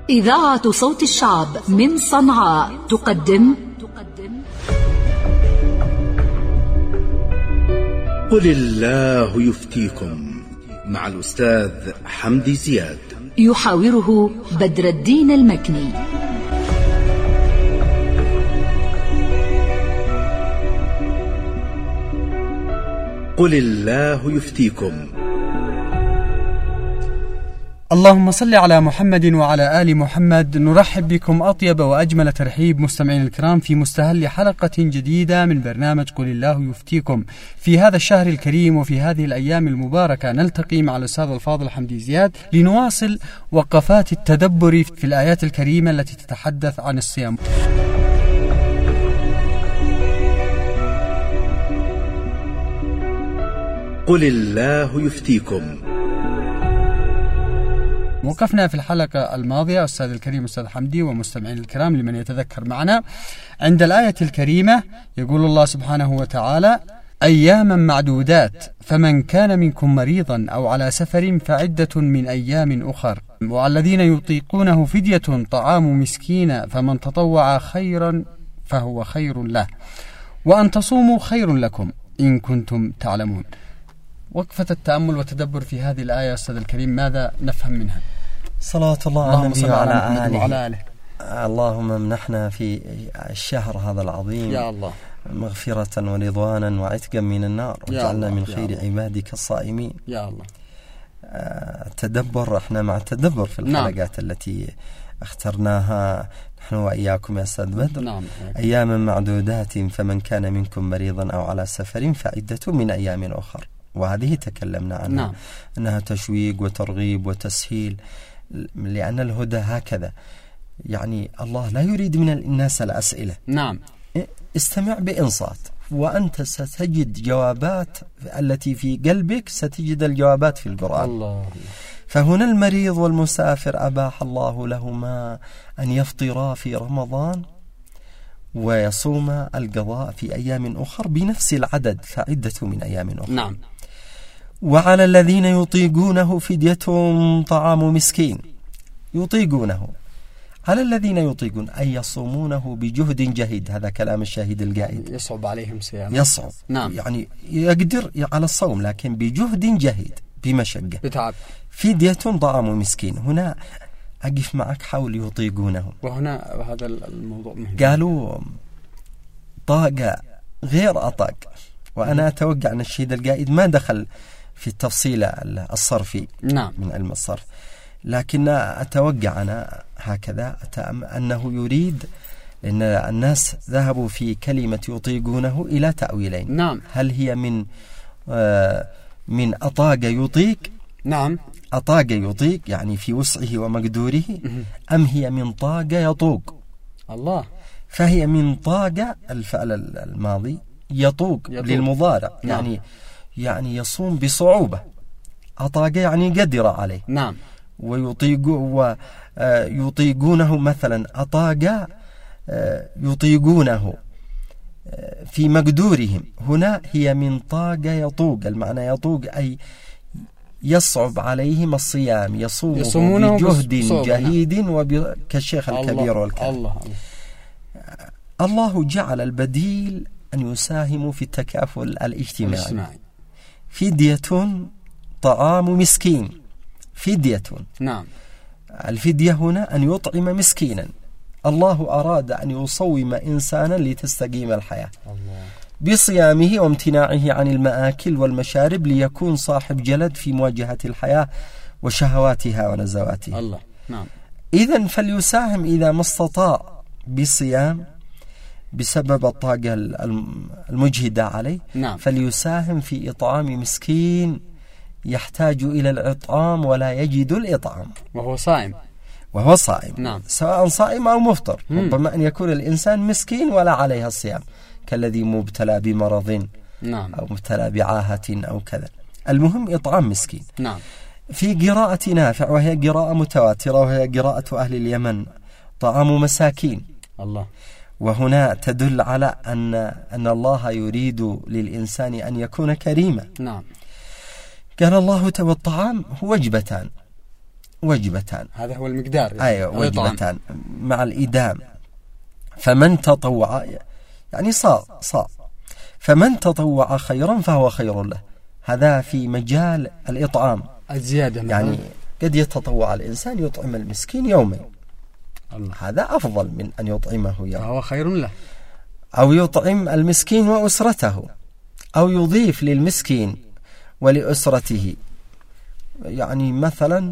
إذاعة صوت الشعب من صنعاء تقدم قل الله يفتيكم مع الأستاذ حمدي زياد، يحاوره بدر الدين المكني. قل الله يفتيكم. اللهم صل على محمد وعلى آل محمد. نرحب بكم أطيب وأجمل ترحيب مستمعين الكرام في مستهل حلقة جديدة من برنامج قل الله يفتيكم. في هذا الشهر الكريم وفي هذه الأيام المباركة نلتقي مع الأستاذ الفاضل حمدي زياد لنواصل وقفات التدبر في الآيات الكريمة التي تتحدث عن الصيام. قل الله يفتيكم. وقفنا في الحلقة الماضية أستاذ الكريم أستاذ حمدي ومستمعين الكرام لمن يتذكر معنا عند الآية الكريمة يقول الله سبحانه وتعالى: أياما معدودات فمن كان منكم مريضا أو على سفر فعدة من أيام أخر والذين يطيقونه فدية طعام مسكين فمن تطوع خيرا فهو خير له وأن تصوموا خير لكم إن كنتم تعلمون. وقفة التأمل والتدبر في هذه الآية أستاذ الكريم ماذا نفهم منها؟ صلاة الله على النبي وعلى آله. اللهم امنحنا في الشهر هذا العظيم يا الله مغفرة ورضوانا وعتقا من النار واجعلنا من خير عبادك الصائمين يا الله. التدبر، احنا مع التدبر في الحلقات التي اخترناها نحن وإياكم يا أستاذ بدر. أياما معدودات فمن كان منكم مريضا أو على سفر فعدة من أيام أخر، وهذه تكلمنا عنها أنها تشويق وترغيب وتسهيل، لأن الهدى هكذا، يعني الله لا يريد من الناس الأسئلة. استمع بإنصات وأنت ستجد جوابات التي في قلبك، ستجد الجوابات في القرآن. الله. فهنا المريض والمسافر أباح الله لهما أن يفطرا في رمضان ويصوم القضاء في أيام أخر بنفس العدد فعدة من أيام أخر. وعلى الذين يطيقونه فدية طعام مسكين. يطيقونه، على الذين يطيقون أي يصومونه بجهد جهيد، هذا كلام الشاهد القائد. يصعب عليهم صيام، يصعب يعني يقدر على الصوم لكن بجهد جهيد، بمشقة، بتعب. فدية طعام مسكين، هنا أقف معك حول يطيقونه. وهنا هذا الموضوع مهم. قالوا طاقة غير أطاق، وأنا أتوقع أن الشهيد القائد ما دخل في التفصيل الصرفي من علم الصرف، لكن أتوقع أنا هكذا أنه يريد، لأن الناس ذهبوا في كلمة يطيقونه إلى تأويلين. هل هي من أطاق يطيق؟ أطاق يطيق يعني في وسعه ومقدوره، أم هي من طاق يطوق؟ الله. فهي من طاق الفعل الماضي يطوق للمضارع، يعني يصوم بصعوبة. أطاق يعني قدر عليه. ويطيقونه مثلا أطاق يطيقونه في مقدورهم، هنا هي من طاق يطوق، المعنى يطوق أي يصعب عليهم الصيام، يصومون بجهد جهيد كالشيخ الكبير والكبير. الله جعل البديل أن يساهم في التكافل الاجتماعي. فدية طعام مسكين، فدية. الفدية هنا أن يطعم مسكينا. الله أراد أن يصوم إنسانا لتستقيم الحياة بصيامه وامتناعه عن المآكل والمشارب، ليكون صاحب جلد في مواجهة الحياة وشهواتها ونزواتها. الله. إذن فليساهم إذا ما استطاع بالصيام بسبب الطاقة المجهدة عليه. فليساهم في إطعام مسكين يحتاج إلى الإطعام ولا يجد الإطعام وهو صائم. سواء صائم أو مفطر. ربما أن يكون الإنسان مسكين ولا عليها الصيام، كالذي مبتلى بمرض أو مبتلى بعاهة أو كذا، المهم إطعام مسكين. في قراءة نافع وهي قراءة متواترة وهي قراءة أهل اليمن طعام مساكين. الله. وهنا تدل على أن الله يريد للإنسان أن يكون كريما. قال الله والطعام هو وجبتان، وجبتان. هذا هو المقدار يعني. أيوة وجبتان مع الإدام. فمن تطوع يعني صاع. فمن تطوع خيرا فهو خير له. هذا في مجال الإطعام الزيادة يعني قد يتطوع الإنسان يطعم المسكين يومين، هذا أفضل من أن يطعمه يوم، فهو خير له. أو يطعم المسكين وأسرته، أو يضيف للمسكين ولأسرته يعني مثلا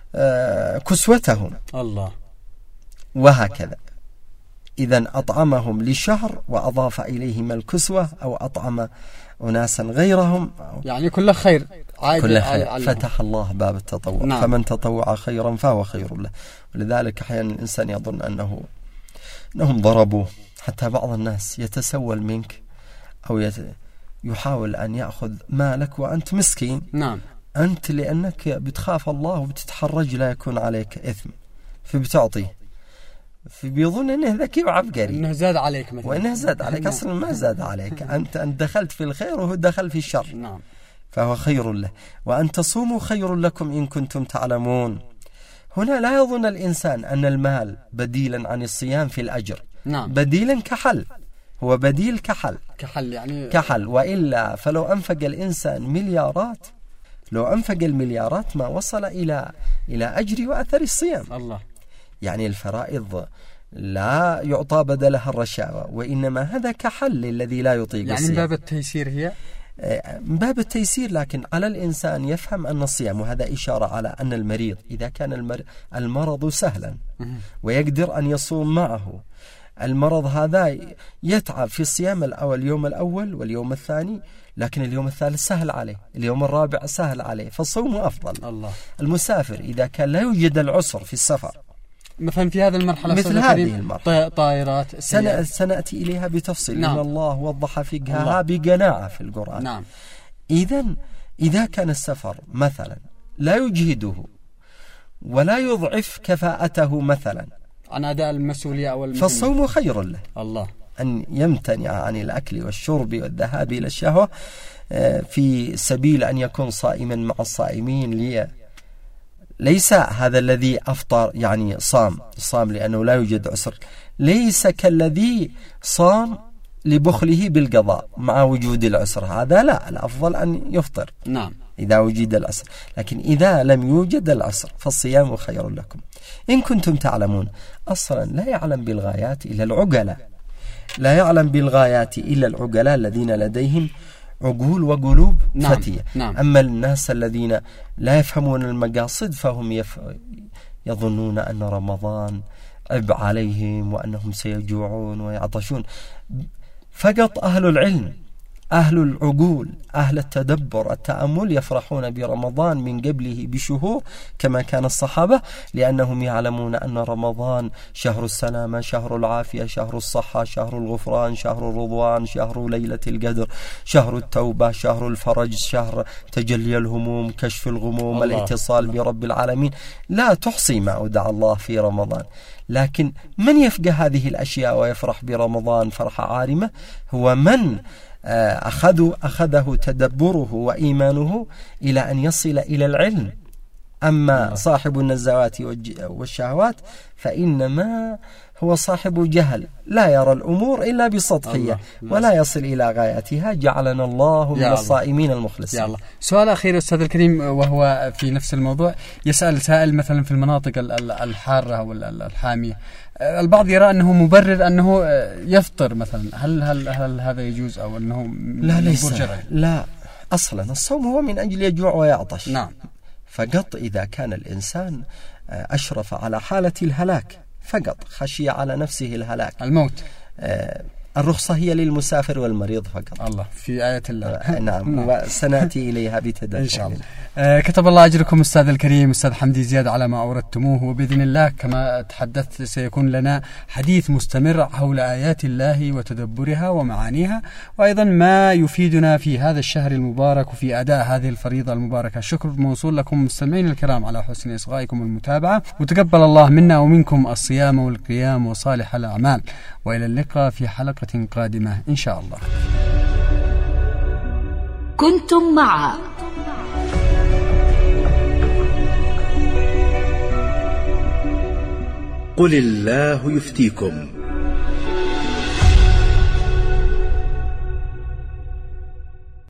كسوتهم الله، وهكذا. إذن أطعمهم لشهر وأضاف إليهم الكسوة، أو أطعم أناسا غيرهم، يعني كل خير. كل خير. فتح الله باب التطوع. نعم. فمن تطوع خيرا فهو خير له. ولذلك أحيانا الإنسان يظن أنهم ضربوه. حتى بعض الناس يتسول منك أو يحاول أن يأخذ مالك وأنت مسكين. نعم. أنت لأنك بتخاف الله وبتتحرج لا يكون عليك إثم فبتعطيه، فبيظن أنه ذكي وعبقري، أنه زاد عليك مثلا، وأنه زاد عليك. أصلا ما زاد عليك، أنت دخلت في الخير وهو دخل في الشر. نعم. فهو خير له. وأن تصوموا خير لكم إن كنتم تعلمون. هنا لا يظن الإنسان أن المال بديلا عن الصيام في الأجر. نعم. بديلا كحل، هو بديل كحل يعني كحل. وإلا فلو أنفق الإنسان مليارات، لو أنفق المليارات ما وصل إلى أجر وأثر الصيام. الله. يعني الفرائض لا يعطى بدلها الرشاوى، وإنما هذا كحل الذي لا يطيق يعني الصيام. من باب التيسير هي من باب التيسير، لكن على الإنسان يفهم أن الصيام، وهذا إشارة على أن المريض إذا كان المرض سهلا ويقدر أن يصوم معه، المرض هذا يتعب في الصيام اليوم الأول واليوم الثاني، لكن اليوم الثالث سهل عليه، اليوم الرابع سهل عليه، فالصوم أفضل. الله. المسافر إذا كان لا يوجد العسر في السفر مثلا في هذه المرحلة، مثل هذه المرحلة طائرات سنأتي إليها بتفصيل. نعم. إن الله وضح فقهها بقناعة في القرآن. نعم. إذا كان السفر مثلا لا يجهده ولا يضعف كفاءته مثلا عن أداء المسؤولية أو المهمة، فالصوم خير له. الله. أن يمتنع عن الأكل والشرب والذهاب إلى الشهوة في سبيل أن يكون صائما مع الصائمين. ليس هذا الذي أفطر يعني صام لأنه لا يوجد عسر، ليس كالذي صام لبخله بالقضاء مع وجود العسر، هذا لا، الأفضل أن يفطر. نعم. إذا وجد العسر، لكن إذا لم يوجد العسر فالصيام خير لكم إن كنتم تعلمون. أصلا لا يعلم بالغايات إلا العقلاء، لا يعلم بالغايات إلا العقلاء الذين لديهم عقول وقلوب فتية. نعم. أما الناس الذين لا يفهمون المقاصد فهم يظنون أن رمضان عبء عليهم وأنهم سيجوعون ويعطشون. فقط أهل العلم، أهل العقول، أهل التدبر التأمل يفرحون برمضان من قبله بشهور كما كان الصحابة، لأنهم يعلمون أن رمضان شهر السلامة، شهر العافية، شهر الصحة، شهر الغفران، شهر الرضوان، شهر ليلة القدر، شهر التوبة، شهر الفرج، شهر تجلي الهموم، كشف الغموم، الاتصال برب العالمين. لا تحصي ما أودع الله في رمضان. لكن من يفقه هذه الأشياء ويفرح برمضان فرحة عارمة هو من أخذه تدبره وإيمانه إلى أن يصل إلى العلم. أما صاحب النزوات والشهوات فإنما هو صاحب جهل، لا يرى الأمور إلا بسطحية ولا يصل إلى غايتها. جعلنا الله من الصائمين المخلصين. يا الله. سؤال أخير أستاذ الكريم، وهو في نفس الموضوع. يسأل سائل مثلا في المناطق الحارة أو الحامية، البعض يرى أنه مبرر أنه يفطر مثلا، هل هذا يجوز أو أنه لا ليس لا، أصلا الصوم هو من أجل يجوع ويعطش. نعم. فقط إذا كان الإنسان أشرف على حالة الهلاك، فقط خشي على نفسه الهلاك الموت، الرخصة هي للمسافر والمريض فقط. الله في آية الله. نعم. وسنأتي إليها بتدبر إن شاء الله. كتب الله أجركم أستاذ الكريم أستاذ حمدي زياد على ما أوردتموه، وبإذن الله كما تحدثت سيكون لنا حديث مستمر حول آيات الله وتدبرها ومعانيها، وأيضا ما يفيدنا في هذا الشهر المبارك وفي أداء هذه الفريضة المباركة. الشكر موصول لكم مستمعين الكرام على حسن إصغائكم والمتابعة، وتقبل الله منا ومنكم الصيام والقيام وصالح الأعمال، وإلى اللقاء في حلقة قادمة إن شاء الله. كنتم مع قل الله يفتيكم.